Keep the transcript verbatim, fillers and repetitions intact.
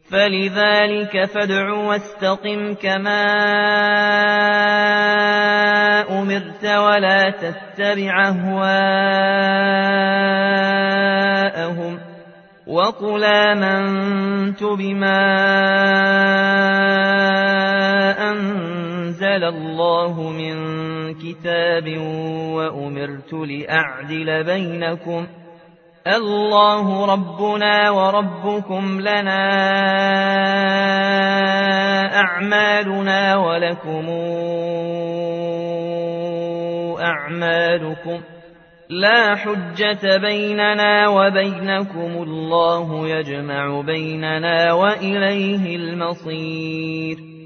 فلذلك فادع واستقم كما أمرت ولا تتبع أهواءهم وقل آمنت بما أنزل الله من كتاب وأمرت لأعدل بينكم الله ربنا وربكم لنا أعمالنا ولكم أعمالكم لا حجة بيننا وبينكم الله يجمع بيننا وإليه المصير